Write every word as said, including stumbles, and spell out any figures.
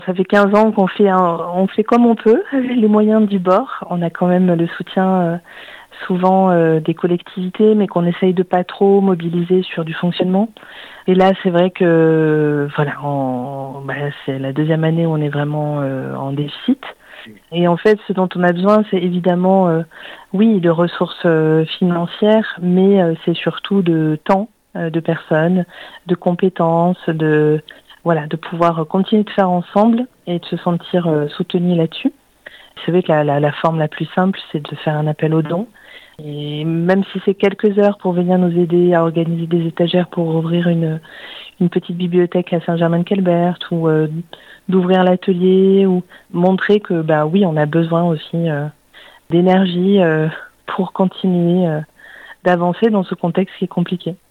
Ça fait quinze ans qu'on fait, un, on fait comme on peut, avec les moyens du bord. On a quand même le soutien euh, souvent euh, des collectivités, mais qu'on essaye de pas trop mobiliser sur du fonctionnement. Et là, c'est vrai que voilà, on, bah, c'est la deuxième année où on est vraiment euh, en déficit. Et en fait, ce dont on a besoin, c'est évidemment, euh, oui, de ressources euh, financières, mais euh, c'est surtout de temps, euh, de personnes, de compétences, de voilà, de pouvoir continuer de faire ensemble et de se sentir euh, soutenu là-dessus. C'est vrai que la, la, la forme la plus simple, c'est de faire un appel aux dons. Et même si c'est quelques heures pour venir nous aider à organiser des étagères pour ouvrir une, une petite bibliothèque à Saint-Germain-de-Quelbert ou euh, d'ouvrir l'atelier ou montrer que bah oui, on a besoin aussi euh, d'énergie euh, pour continuer euh, d'avancer dans ce contexte qui est compliqué.